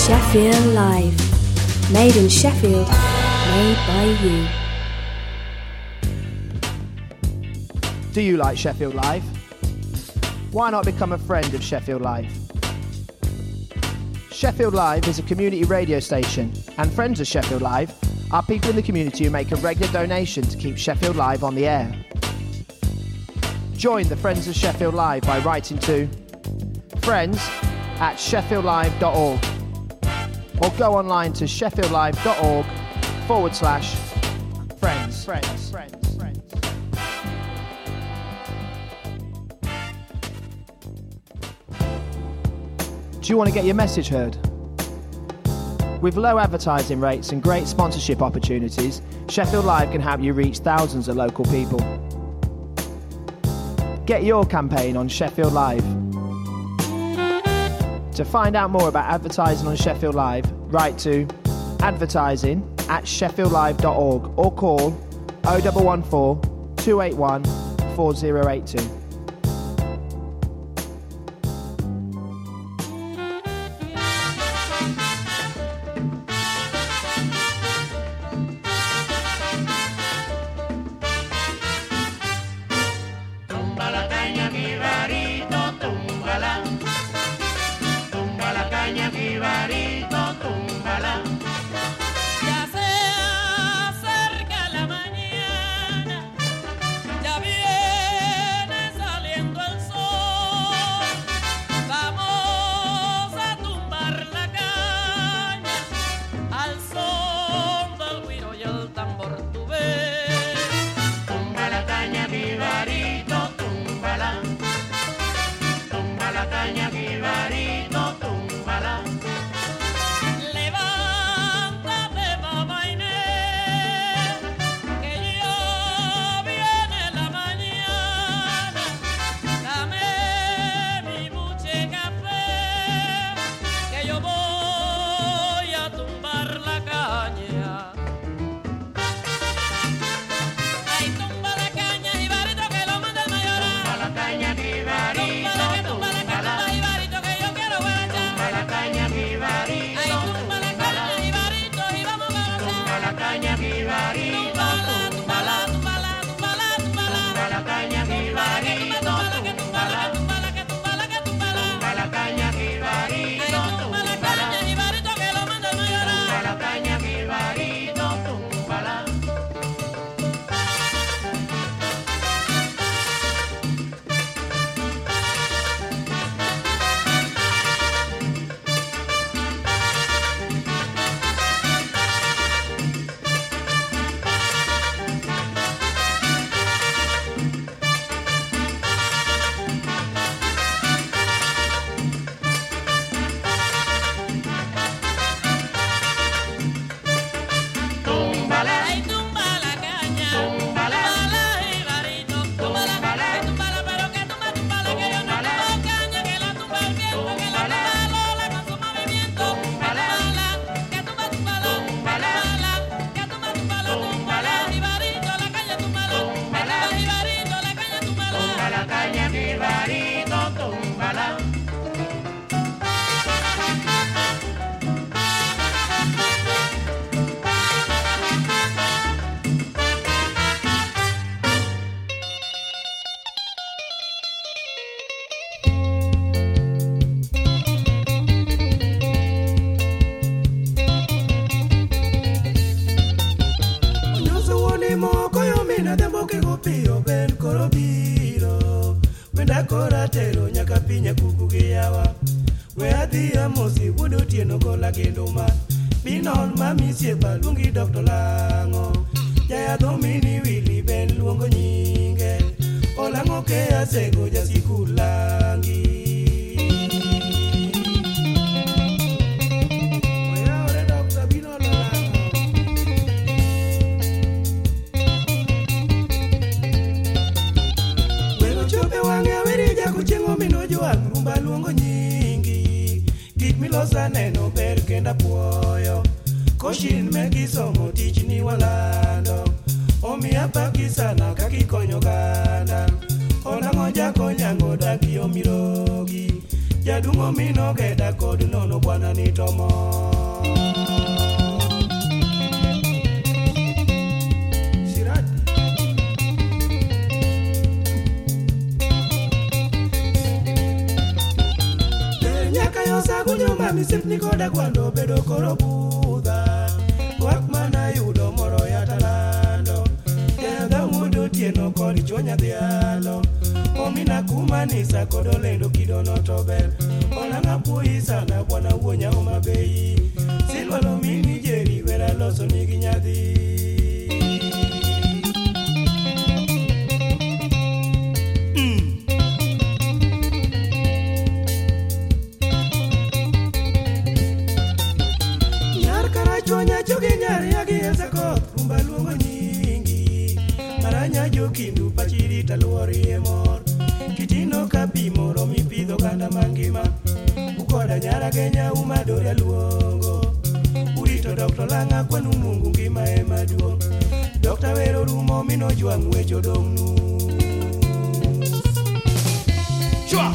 Sheffield Live. Made in Sheffield, made by you. Do you like Sheffield Live? Why not become a friend of Sheffield Live? Sheffield Live is a community radio station, and friends of Sheffield Live are people in the community who make a regular donation to keep Sheffield Live on the air. Join the Friends of Sheffield Live by writing to friends@sheffieldlive.org or go online to sheffieldlive.org/friends. Do you want to get your message heard? With low advertising rates and great sponsorship opportunities, Sheffield Live can help you reach thousands of local people. Get your campaign on Sheffield Live. To find out more about advertising on Sheffield Live, write to advertising@sheffieldlive.org or call 0114 281 4082. Omiya pakisana kakikonyo ganda Olango jako nyango daki omirogi Jadungo mino geda kod nono bwana ni tomo. Shirati Nyaka yosa kunyumba misipni koda kwando bedo koro budha. Wak mana yudo moro ya talando. Kedha mudo tieno kodi chonya dhialo. Omina kumanisa kodo lendo kidono tober. Olanga puisa na bwana uonya umabei. Silwa lo mini jeri vera loso nigi nyadhi. Nyar karachonya choge nyari yagi esa koth. Rumba luongo nyingi. Maranya jokindu pachiri taluori emor. Kitino kapimo romi pidho kanda mangima. Ukoda nyara Kenya umadore luongo. Urito Dr. Langa kwanu Mungu ngima ema duong. Dr. Wero rumo mino juang wecho dong nu. Chua!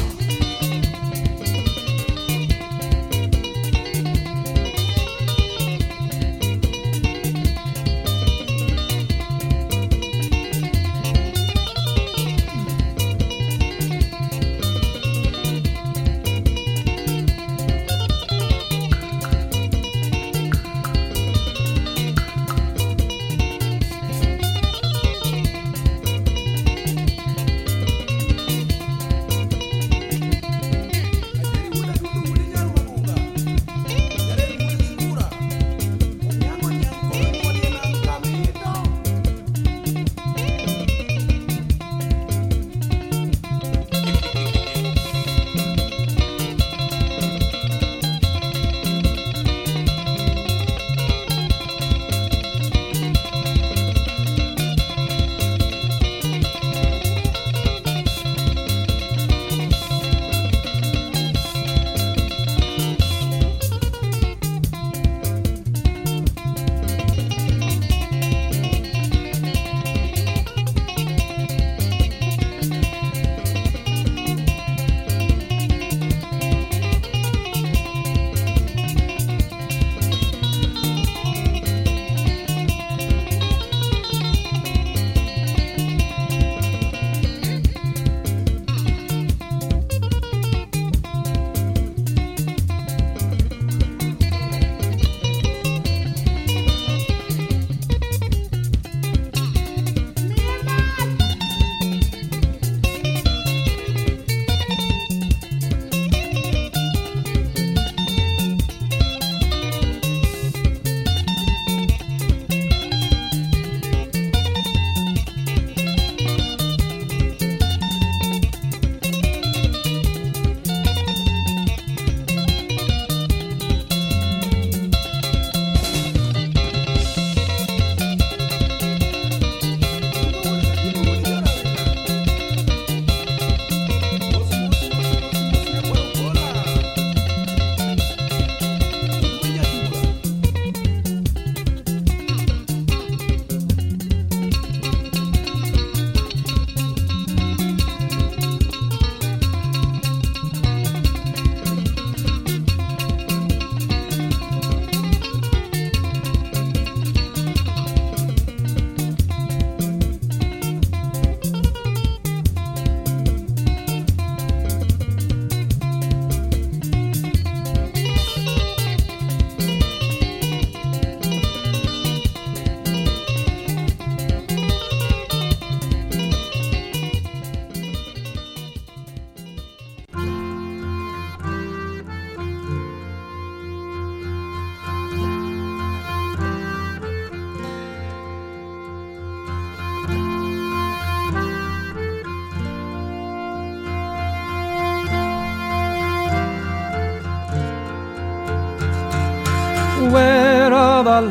Where are the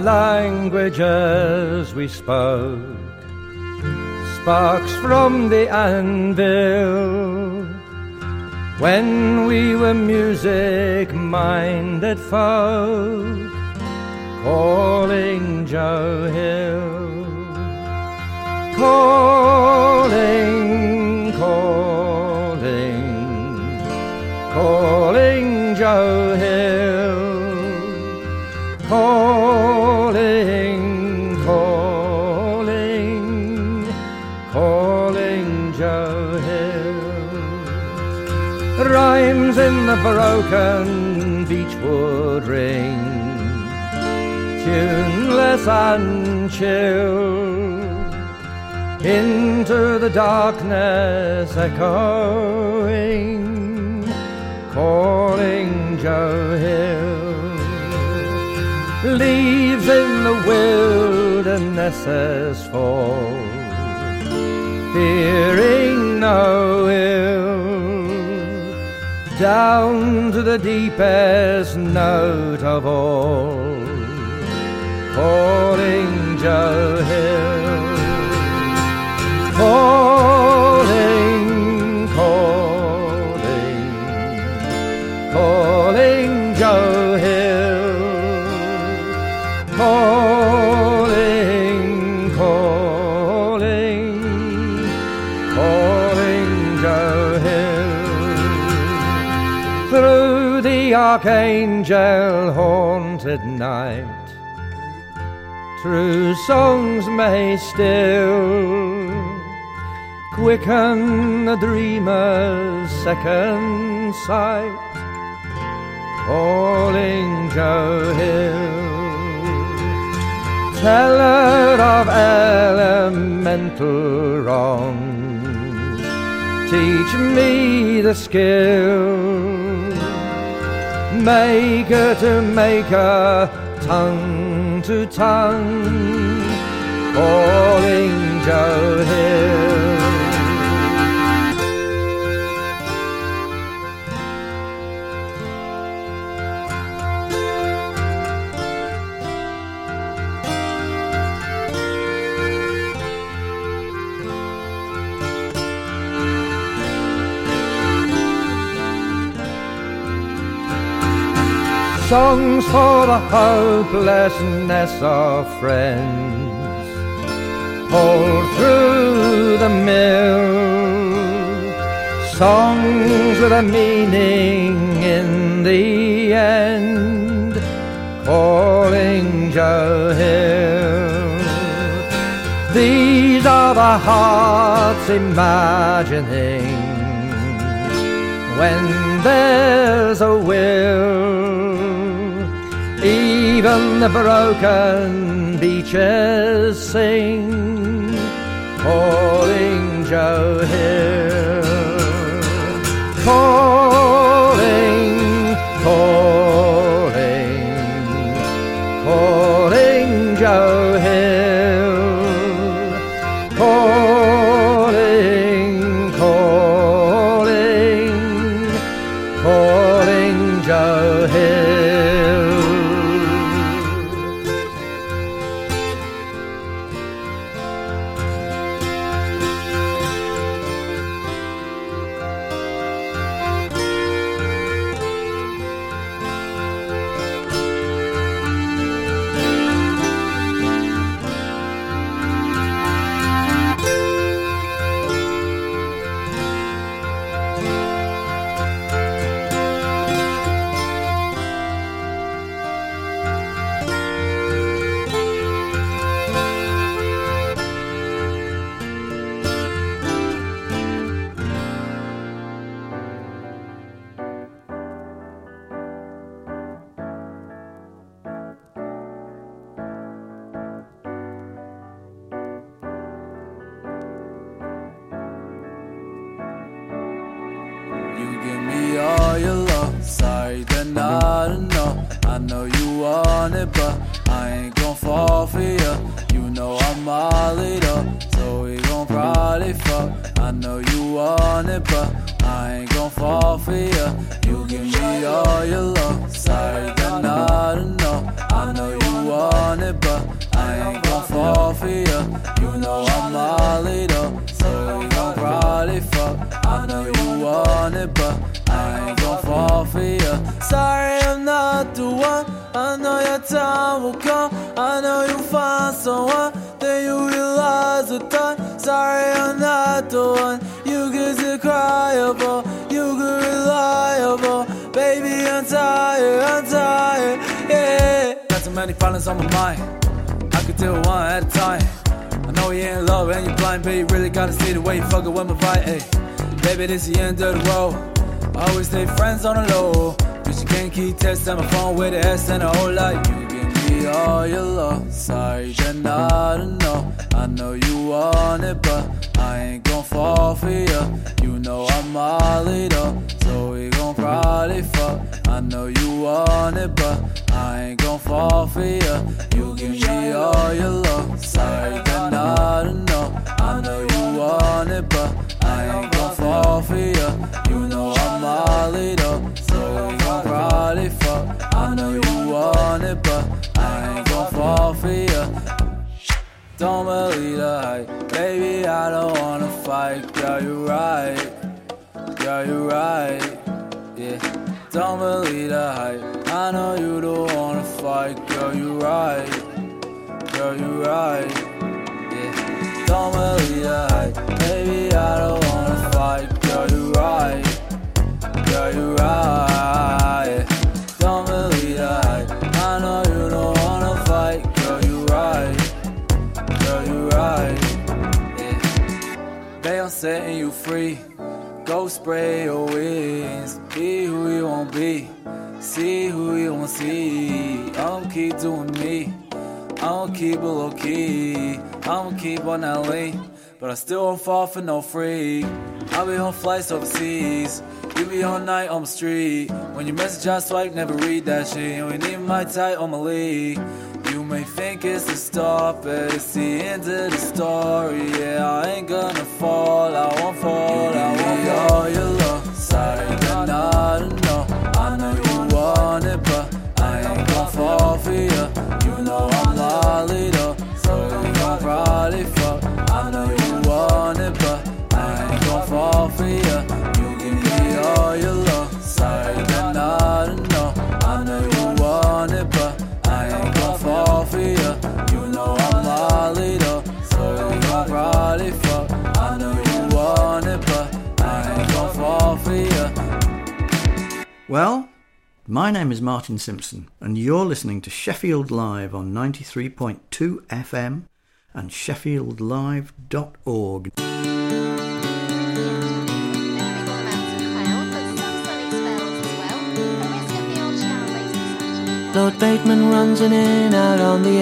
languages we spoke? Sparks from the anvil, when we were music-minded folk, calling Joe Hill, calling, calling, calling Joe Hill, calling, calling, calling Joe Hill. Rhymes in the broken beechwood ring, tuneless and chill, into the darkness echoing, calling Joe Hill. Leaves in the wildernesses fall, fearing no ill, down to the deepest note of all, calling Joe Hill. Calling, calling, calling Joe Hill, calling, calling, calling Joe Hill. Through the archangel haunted night, true songs may still quicken the dreamer's second sight, calling Joe Hill. Teller of elemental wrongs, teach me the skill, maker to maker, tongue to tongue, calling Joe Hill. Songs for the hopelessness of friends, all through the mill. Songs with a meaning in the end, calling Joe Hill. These are the hearts imagining when there's a will. Even the broken beaches sing, calling Joe Hill. Calling, calling, calling Joe Hill. Calling, calling, calling Joe Hill. all your love. Sorry that not enough. I know you want it, but I ain't gon' fall for you. You know I'm all lit up, so we gon' probably fuck. I know you want it, but I ain't gon' fall for you. You give me all your love. Sorry that not enough. I know you want it, but I ain't gon' fall for you. You know I'm all lit up, so we gon' probably fuck. I know you want it, but I ain't gon' fall for you. Sorry I'm not the one. I know your time will come. I know you'll find someone, then you realize the thought. Sorry I'm not the one you get to cry about. You could rely on. Baby, I'm tired, yeah. Got too many problems on my mind, I could deal one at a time. I know you ain't in love and you're blind, but you really gotta see the way you fucking with my vibe, ayy. Baby, this the end of the road, I always stay friends on the low. Bitch, you can't keep texting my phone with an S and a whole lot. You give me all your love, sorry that not enough. I know you want it, but I ain't gon' fall for you. You know I'm all it up, so we gon' probably fuck. I know you want it, but I ain't gon' fall for you. You give me all your love, sorry that not enough. I know you want it, but I ain't gon' fall for you. You know I'm all it up, so we gon' probably fuck. I know you want it, but I ain't gon' fall for you. Don't believe the hype, baby, I don't wanna fight. Girl, you right, girl, you right, yeah. Don't believe the hype, I know you don't wanna fight. Girl, you right, girl, you right, yeah. Don't believe the hype, baby, I don't wanna fight. Girl, you right, girl, you right, yeah. Don't believe the hype, I know you don't wanna fight. Girl, you right, girl, you right, yeah. They are setting you free, go spray your wings. Be who you won't be, see who you won't see. I'ma keep doing me, I'ma keep it low key. I'ma keep on that lane, but I still won't fall for no free. I'll be on flights overseas, you be all night on the street. When you message I swipe, never read that shit. You ain't even my type on my league. You may think it's the start, but it's the end of the story. Yeah, I ain't gonna fall, I won't fall, I won't fall. All your love, sorry that not enough. I know you want it, but I ain't gon' fall for you. You know I'm lollied up, so we gon' probably fuck. I know you want it, but I ain't gon' fall for you. You give me all your love, sorry that not enough. I know you want it, but I ain't gon' fall for you. You know I'm lollied up, so we gon' probably fuck. I know you want it, but I ain't gon' fall for you. Well, my name is Martin Simpson, and you're listening to Sheffield Live on 93.2 FM and sheffieldlive.org. Lord Bateman runs in and out on the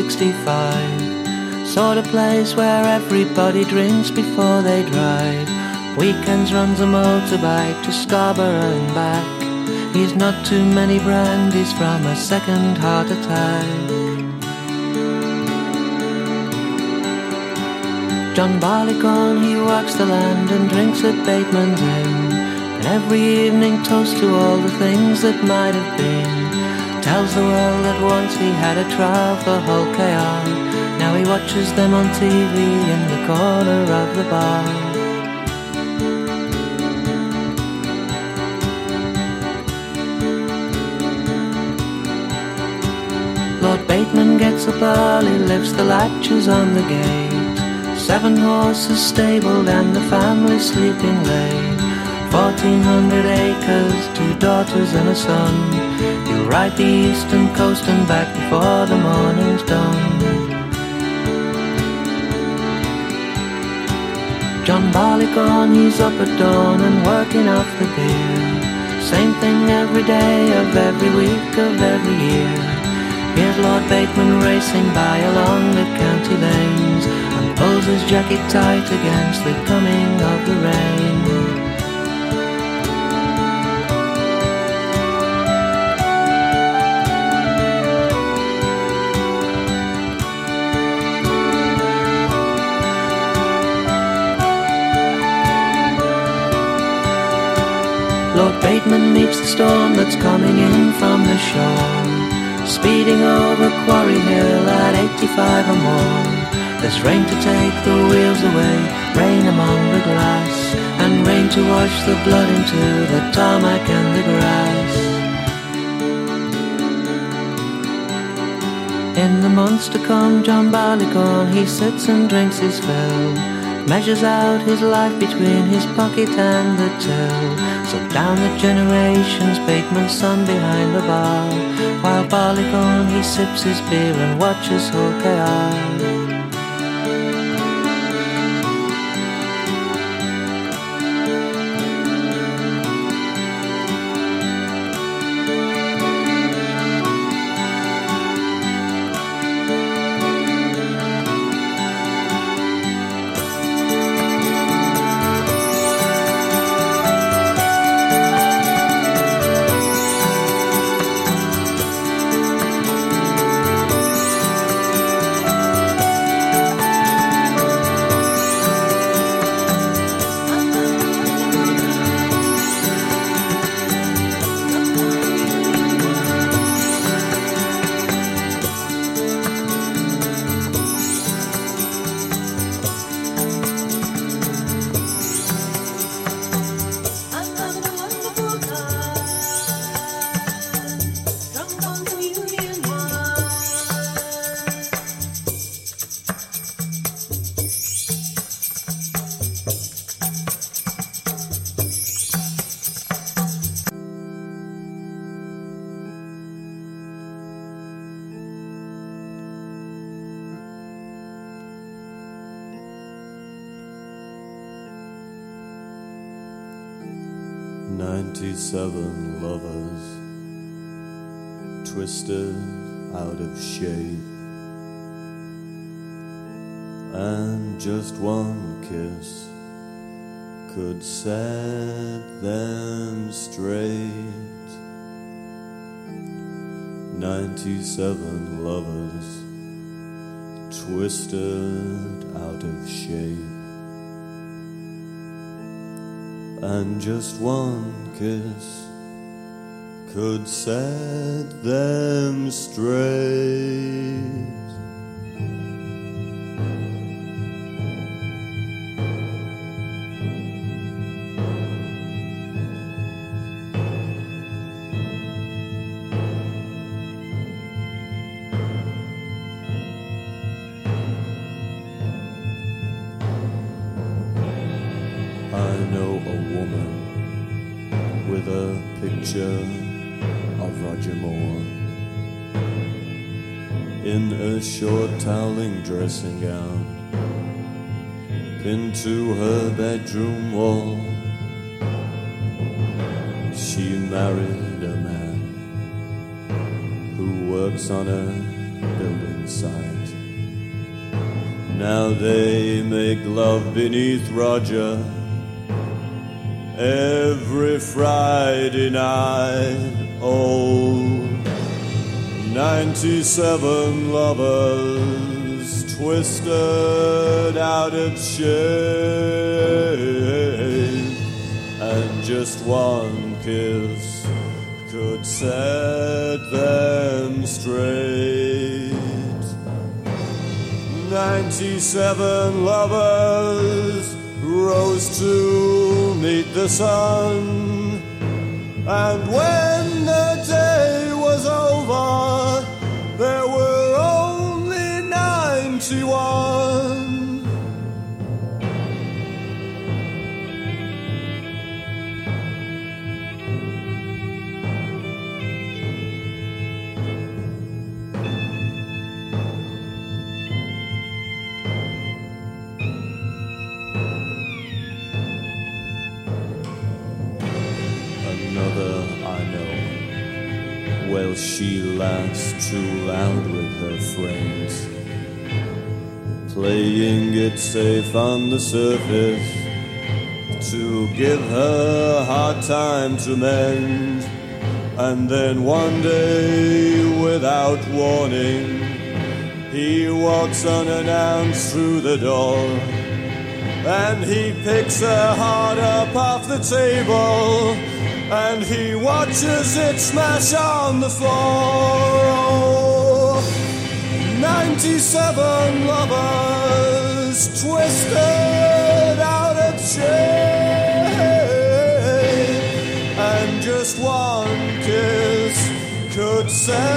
A65, sort of place where everybody drinks before they drive. Weekends runs a motorbike to Scarborough and back. He's not too many brandies from a second heart attack. John Barleycorn, he walks the land and drinks at Bateman's Inn, and every evening toasts to all the things that might have been. Tells the world that once he had a trial for Hull KR. Now he watches them on TV in the corner of the bar. Lord Bateman gets up early, lifts the latches on the gate. 7 horses stabled and the family sleeping late. 1,400 acres, 2 daughters and a son. He'll ride the eastern coast and back before the morning's done. John Barleycorn, he's up at dawn and working off the beer. Same thing every day of every week of every year. Here's Lord Bateman racing by along the county lanes, and pulls his jacket tight against the coming of the rain. Lord Bateman meets the storm that's coming in from the shore, speeding over Quarry Hill at 85 or more. There's rain to take the wheels away, rain among the glass, and rain to wash the blood into the tarmac and the grass. In the months to come, John Barleycorn, he sits and drinks his fill, measures out his life between his pocket and the till. So down the generations, Bateman's son behind the bar, while Barleycorn he sips his beer and watches Hawkeye. "97 lovers, twisted out of shape, and just one kiss could set them straight. 97 lovers, twisted out of shape, and just one kiss could set them straight. I know a woman with a picture of Roger Moore in a short toweling dressing gown pinned to her bedroom wall. She married a man who works on a building site. Now they make love beneath Roger every Friday night. Oh, 97 lovers twisted out of shape, and just one kiss could set them straight. 97 lovers rose to meet the sun, and when the day was over, there were only 91. Another I know, well, she laughs too loud with her friends, playing it safe on the surface to give her a hard time to mend. And then one day, without warning, he walks unannounced through the door, and he picks her heart up off the table, and he watches it smash on the floor. Oh, 97 lovers twisted out of shape, and just one kiss could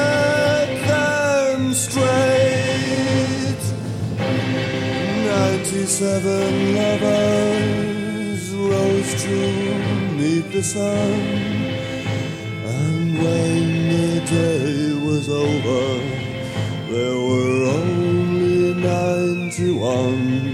set them straight. 97 27 lovers rose to meet the sun, and when the day was over, there were only 91.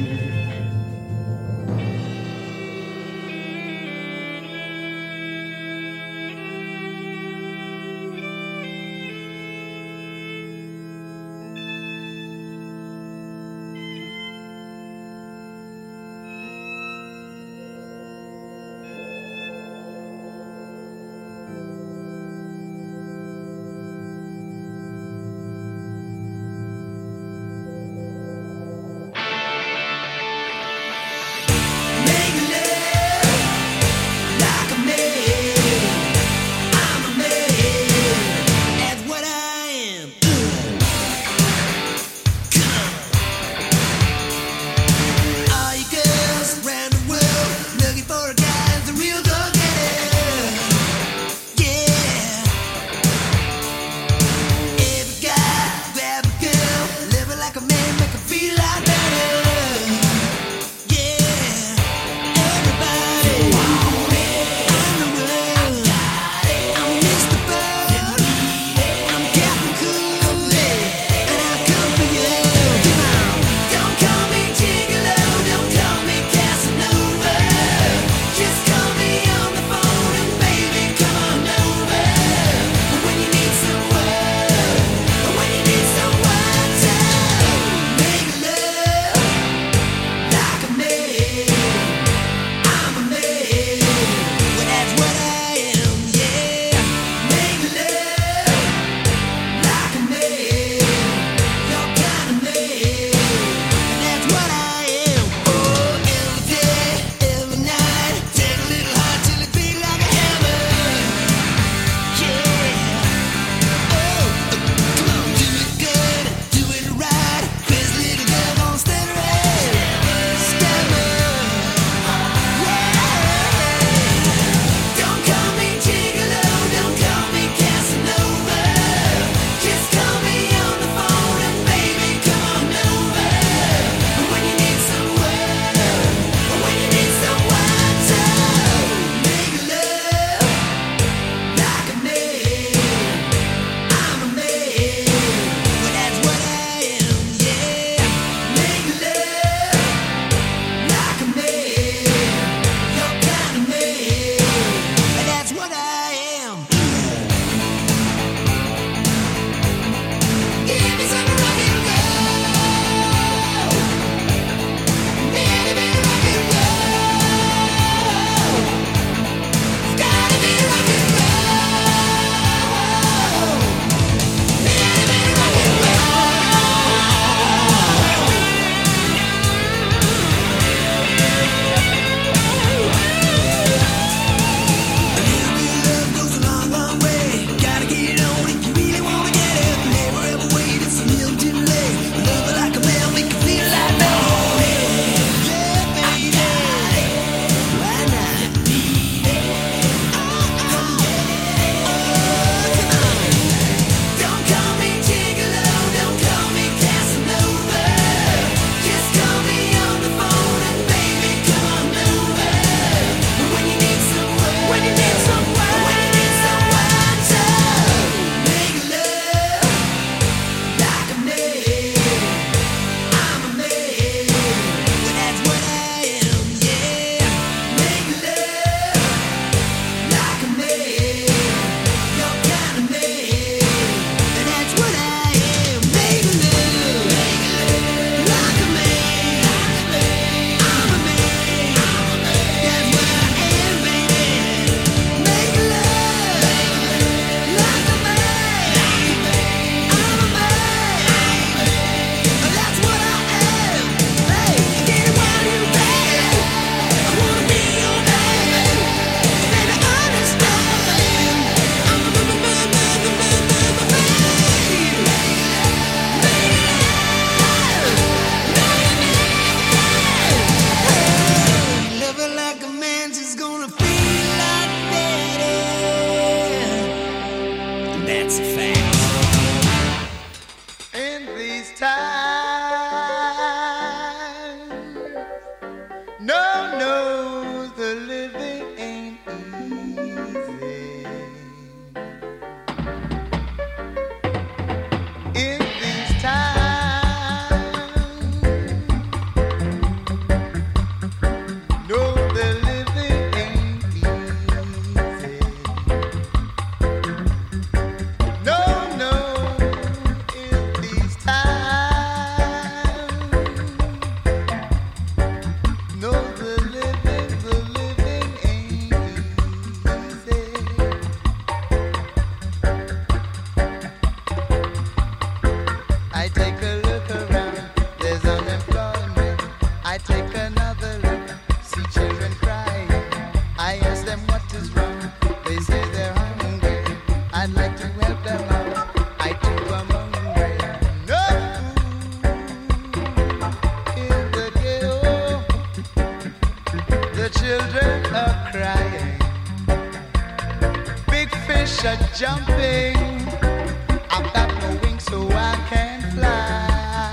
start jumping. I've got no wings so I can't fly.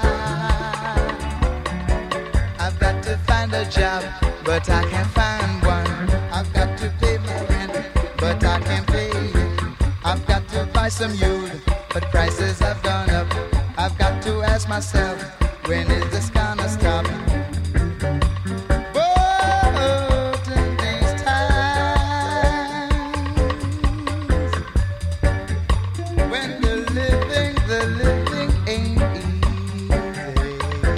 I've got to find a job, but I can't find one. I've got to pay my rent, but I can't pay it. I've got to buy some youth, but prices have gone up. I've got to ask myself, when is this gonna stop? But in these times, when the living ain't easy.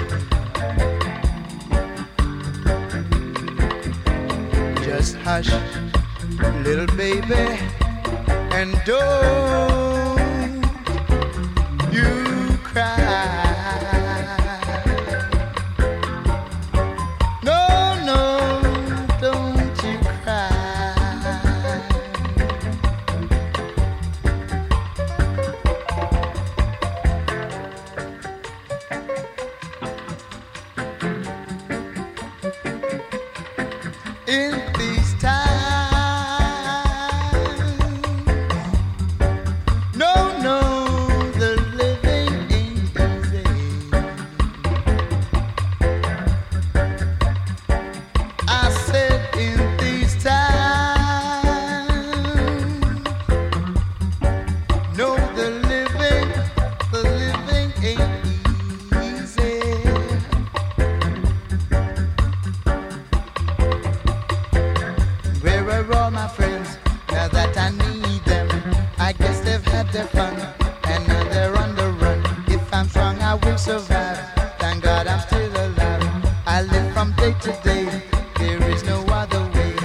Just hush, little baby, and don't you cry. No, no, don't you cry. In these times, no, no, the living ain't easy. I said in these times, no, the living ain't easy. Where are all my friends now that I need them? I guess they've had their fun and now they're on the run. If I'm strong, I will survive. Thank God I'm still alive. I live from day to day. There is no other way.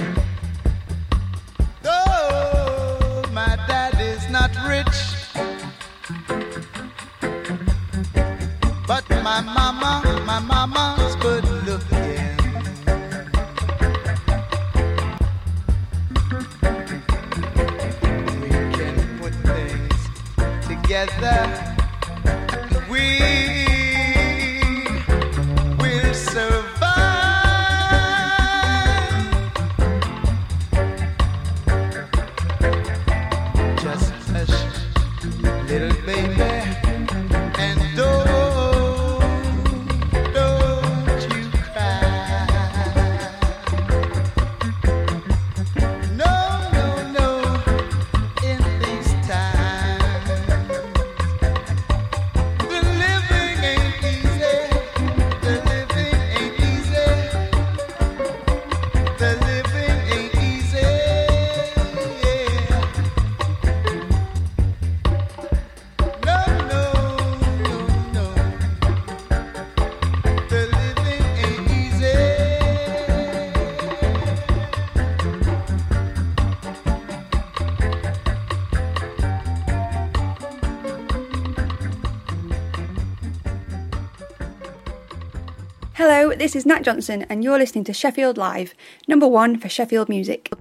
Though my dad is not rich, but my mama's good looking. We can put things together. We will survive. Just hush, little baby, and don't you cry. No, no, no, in these times, the living ain't easy. The living ain't easy. The living ain't easy. Yeah. No, no, no, no. The living ain't easy. Hello, this is Nat Johnson, and you're listening to Sheffield Live, number one for Sheffield music.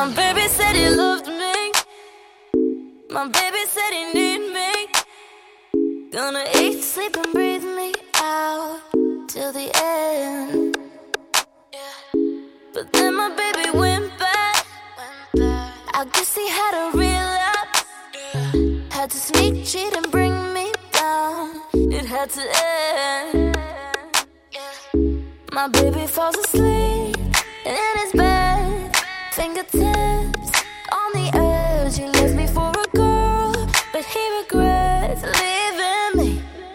My baby said he loved me. My baby said he need me. Gonna eat, sleep and breathe me out till the end. Yeah. But then my baby went back. I guess he had a relapse. Had to sneak, cheat and bring me down. It had to end. My baby falls asleep in his bed, fingertips on the edge. He left me for a girl, but he regrets leaving me.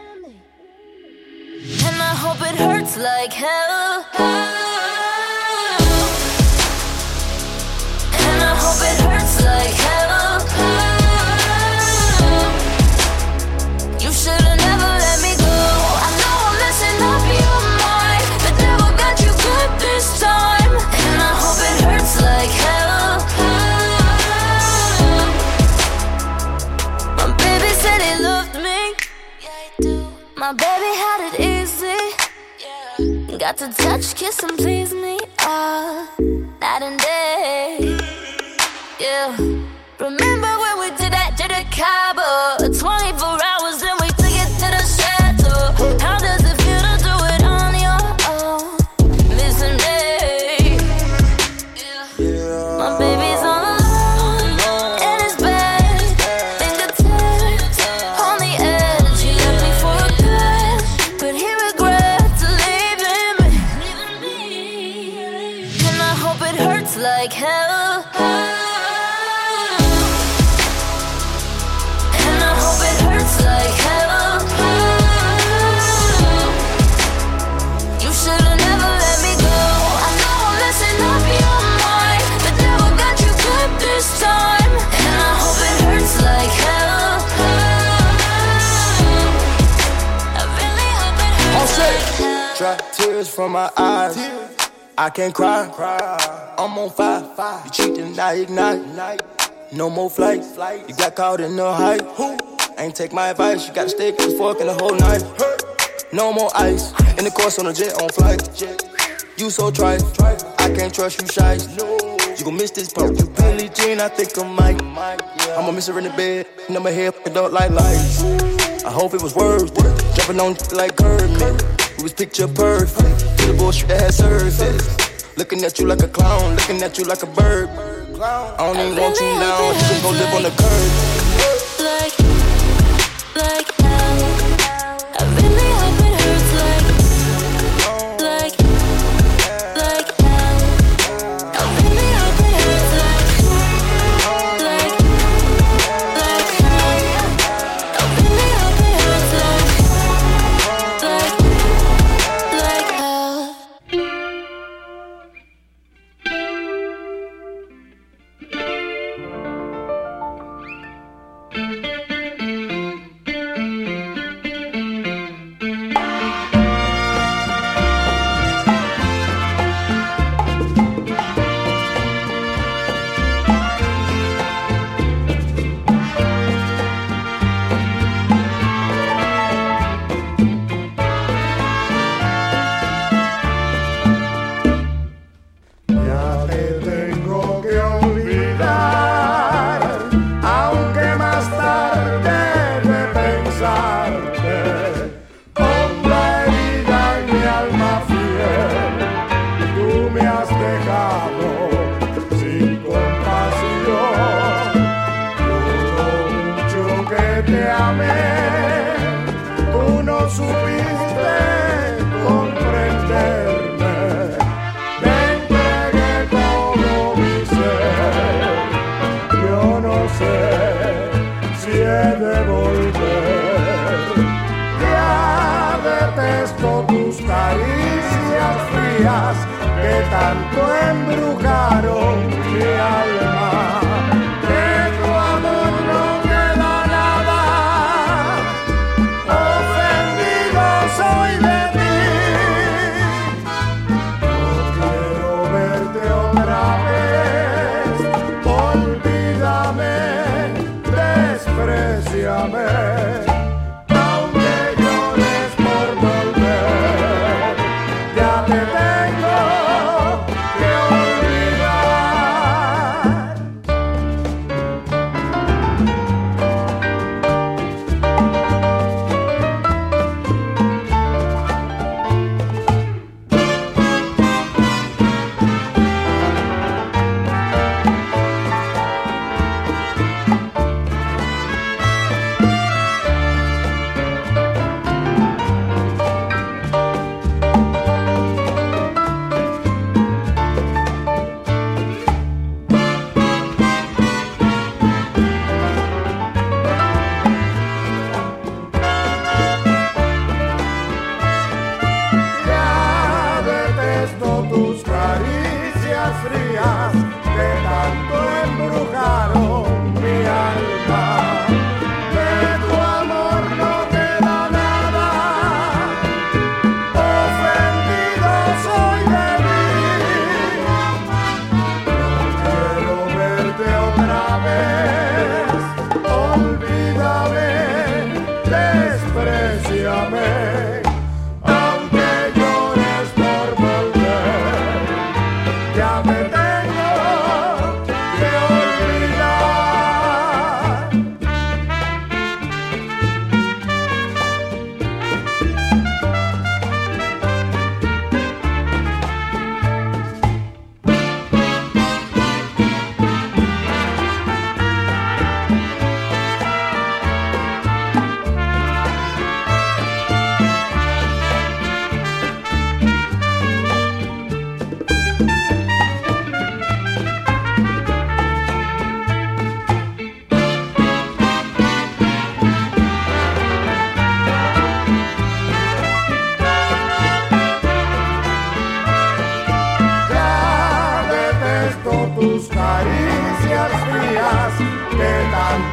And I hope it hurts like hell. And I hope it hurts like hell. You should've never let me go. I know I'm messing up your mind, but never got you good this time. And I hope it hurts like hell. My baby said he loved me. Yeah, he do. My baby had it easy. Yeah. Got to touch, kiss and please me all night and day. Yeah. Remember when we did that to the Cabo? 24 hours and we took it to the chateau. How does it feel to do it on your own? Listen, babe. My baby's all alone in his bed, fingertips on the edge. He left me for a good, but he regrets leaving me. And I hope it hurts like hell. And I hope it hurts like hell. You should've never let me go. I know I'm messing up your mind, but never got you good this time. And I hope it hurts like hell. I really hope it hurts like hell. Dry tears from my eyes. I can't cry. I'm on fire. You cheating, I ignite. No more flight. You got caught in the hype. Ain't take my advice. You gotta stick and fork in the whole night. No more ice. In the course on a jet on flight. You so trite. I can't trust you, shy. You gon' miss this part. You Billie Jean, I think I might. I'ma miss her in the bed. In my head, fucking up like lights. I hope it was worth it. Jumping on like Kermit. We was picture perfect. To the bullshit that had surface. Looking at you like a clown. Looking at you like a bird. I don't even want you now. You just gon' live on the curb. Like hell. I really hope it hurts like hell. I really hope it hurts like hell. I really hope it hurts like hell. Que tanto embrujaron mi alma, de tu amor no queda nada, ofendido soy de ti, no quiero verte otra vez, olvídame, despréciame. Olvidar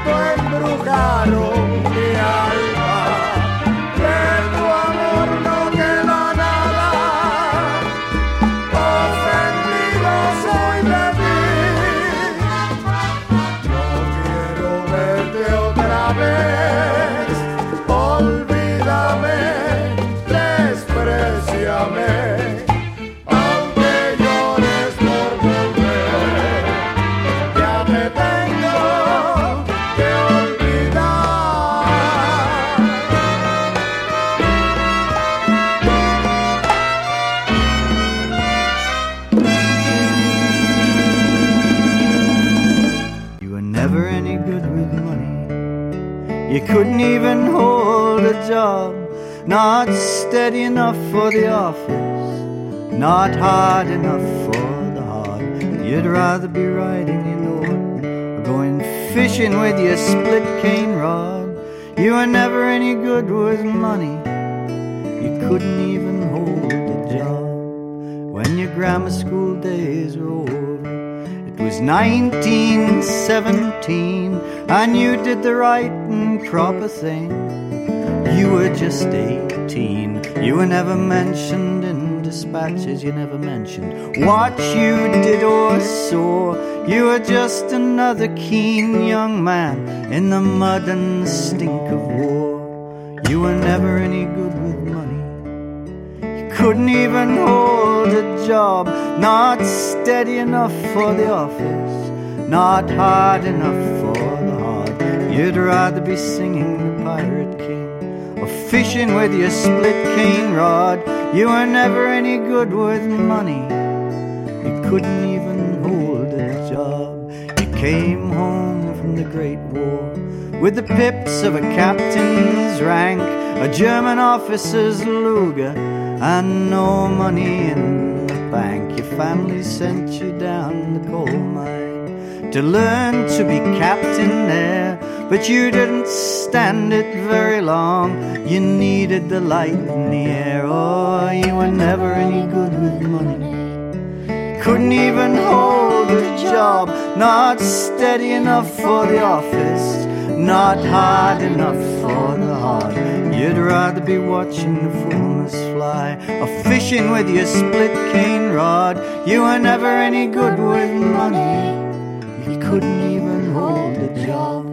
tanto embrujaron mi alma. De tu amor no queda nada, ofendido soy de ti. No quiero verte otra vez, olvídame, despréciame. You couldn't even hold a job, not steady enough for the office, not hard enough for the hard. You'd rather be riding in Norton or going fishing with your split cane rod. You were never any good with money, you couldn't even hold a job. When your grammar school days were over, it was 1917, and you did the right and proper thing. You were just 18. You were never mentioned in dispatches. You never mentioned what you did or saw. You were just another keen young man in the mud and the stink of war. You were never any good with money, you couldn't even hold a job, not steady enough for the office, not hard enough for the hard. You'd rather be singing the Pirate King or fishing with your split cane rod. You were never any good with money, you couldn't even hold a job. You came home from the Great War with the pips of a captain's rank, a German officer's Luger, and no money in the bank. Your family sent you down the coal mine to learn to be captain there, but you didn't stand it very long. You needed the light in the air. Oh, you were never any good with money, couldn't even hold a job, not steady enough for the office, not hard enough for the hard. You'd rather be watching the fulmars fly or fishing with your split cane rod. You were never any good with money, you couldn't even hold a job.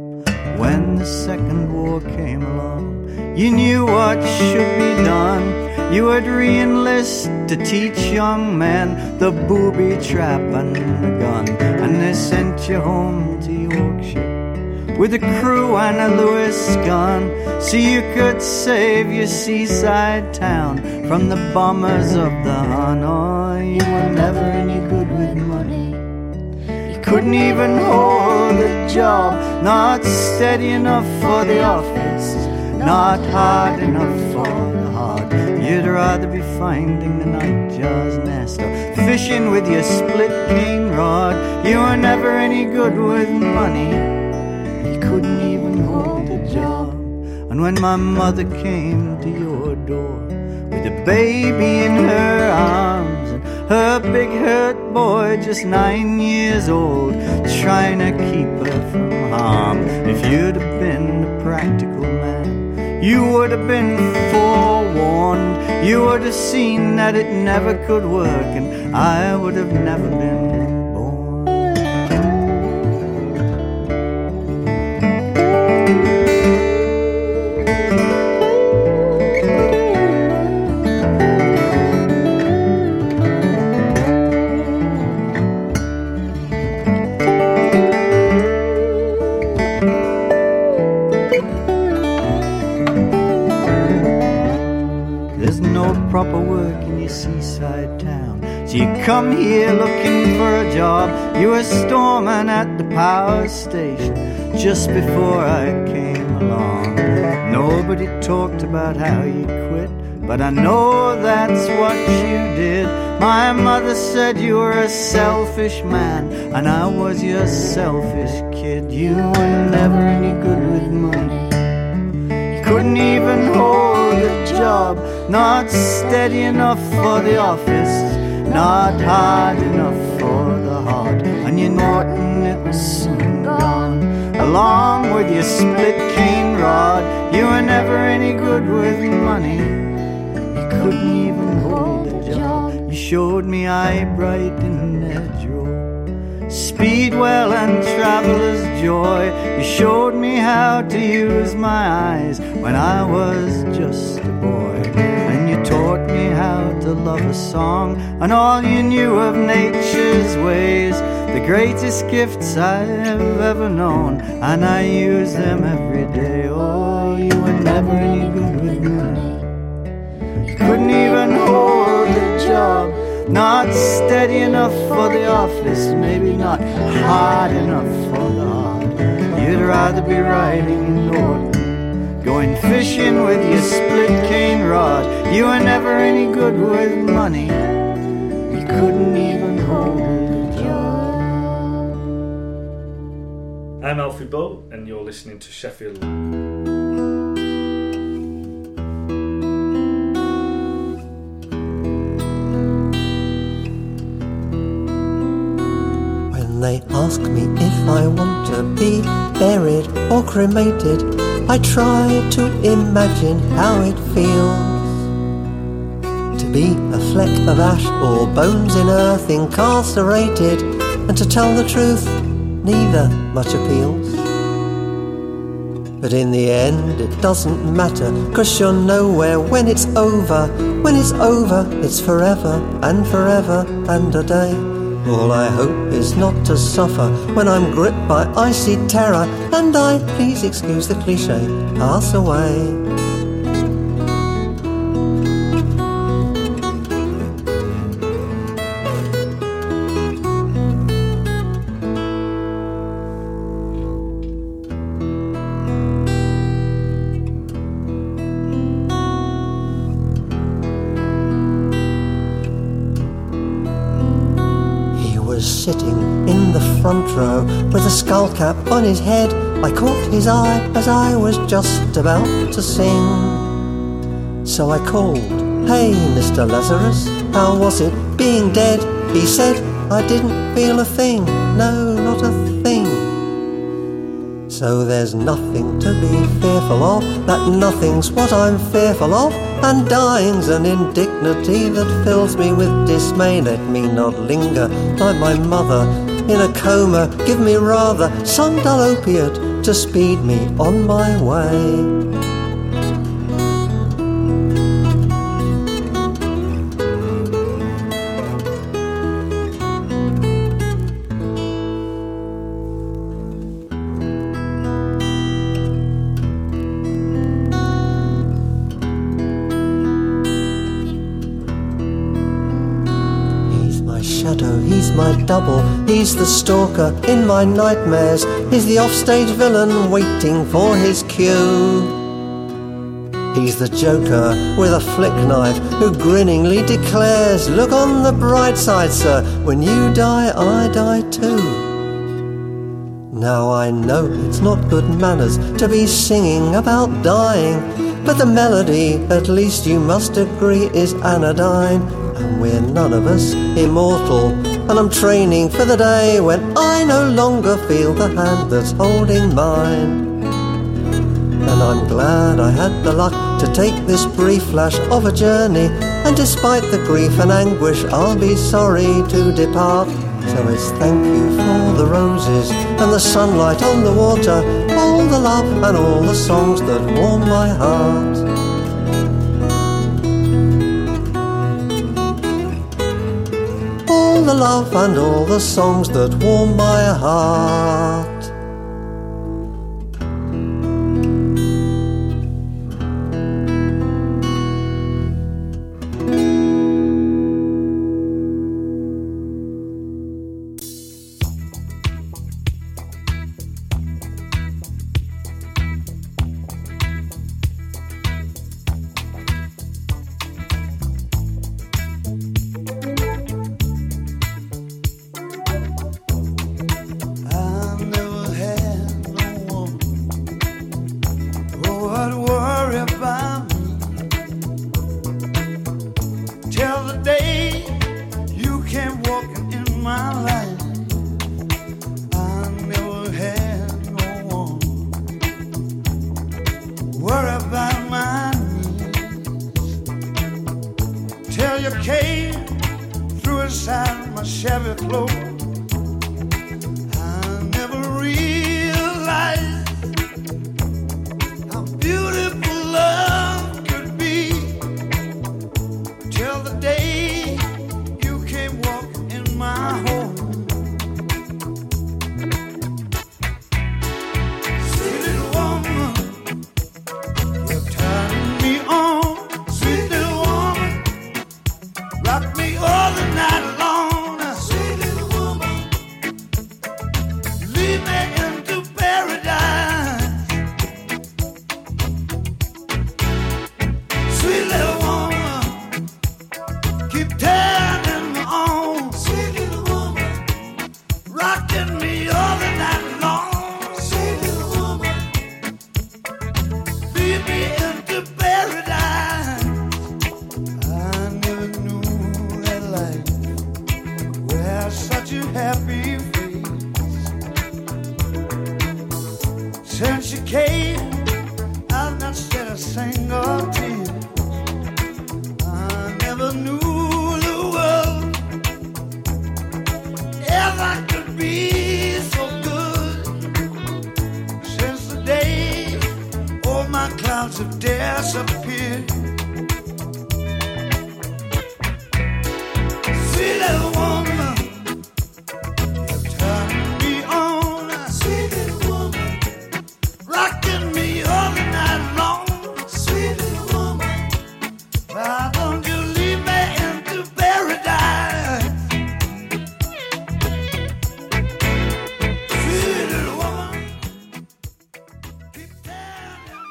When the Second War came along, you knew what should be done. You would re-enlist to teach young men the booby trap and the gun, and they sent you home to Yorkshire with a crew and a Lewis gun, so you could save your seaside town from the bombers of the Hun. Oh, you were never any good with money, you couldn't even hold a job, not steady enough for the office, not hard enough for the hard. You'd rather be finding the nightjar's nest or fishing with your split cane rod. You were never any good with money, you couldn't even hold a job. And when my mother came to your door with a baby in her arms and her big hurt boy just 9 years old, trying to keep her from harm, if you'd have been a practical man, you would have been forewarned. You would have seen that it never could work, and I would have never been born. Proper work in your seaside town, so you come here looking for a job. You were storming at the power station just before I came along. Nobody talked about how you quit, but I know that's what you did. My mother said you were a selfish man, and I was your selfish kid. You were never any good with money, you couldn't even hold a job, not steady enough for the office, not hard enough for the hard. And you Norton, it was soon gone. along with your split cane rod. You were never any good with money. You couldn't even hold a job. You showed me Eyebright in their drawer, Speedwell and Traveller's Joy. You showed me how to use my eyes when I was just a boy. And you taught me how to love a song and all you knew of nature's ways. The greatest gifts I've ever known, and I use them every day. Oh, you were never any good with money. You couldn't even hold a job. Not steady enough for the office, maybe not hard enough for the heart. You'd rather be riding in Norton, going fishing with your split cane rod. You were never any good with money. You couldn't even hold a job. I'm Alfie Bow, and you're listening to Sheffield. When they ask me if I want to be buried or cremated, I try to imagine how it feels to be a fleck of ash or bones in earth incarcerated, and to tell the truth, neither much appeals. But in the end it doesn't matter, 'cause you're nowhere when it's over. When it's over, it's forever and forever and a day. All I hope is not to suffer when I'm gripped by icy terror, and I, please excuse the cliche, pass away. Sitting in the front row with a skull cap on his head, I caught his eye as I was just about to sing. So I called, "Hey, Mr. Lazarus, how was it being dead?" He said, "I didn't feel a thing, no, not a thing." So there's nothing to be fearful of, that nothing's what I'm fearful of, and dying's an indignity that fills me with dismay. Let me not linger like my mother in a coma. Give me rather some dull opiate to speed me on my way. He's my double, he's the stalker in my nightmares, he's the offstage villain waiting for his cue. He's the joker with a flick knife who grinningly declares, "Look on the bright side, sir, when you die, I die too." Now I know it's not good manners to be singing about dying, but the melody, at least you must agree, is anodyne. And we're none of us immortal, and I'm training for the day when I no longer feel the hand that's holding mine. And I'm glad I had the luck to take this brief flash of a journey, and despite the grief and anguish I'll be sorry to depart. So it's thank you for the roses and the sunlight on the water, all the love and all the songs that warm my heart. All the love and all the songs that warm my heart. I never worry about my needs till you came through inside my Chevy clothes. I never realized how beautiful love could be till the day you came walking in my home. Sweet little woman, you're turning me on. Sweet little woman, rock me all the night long. Sweet little woman, lead me into paradise. Sweet little woman, keep turning me on. Sweet little woman, rocking me all the night long. Sweet little woman, lead me into paradise. I never knew that life would have such a happy face. Since you came, I've not shed a single tear. I never knew the world ever could be so good. Since the day all my clouds have disappeared.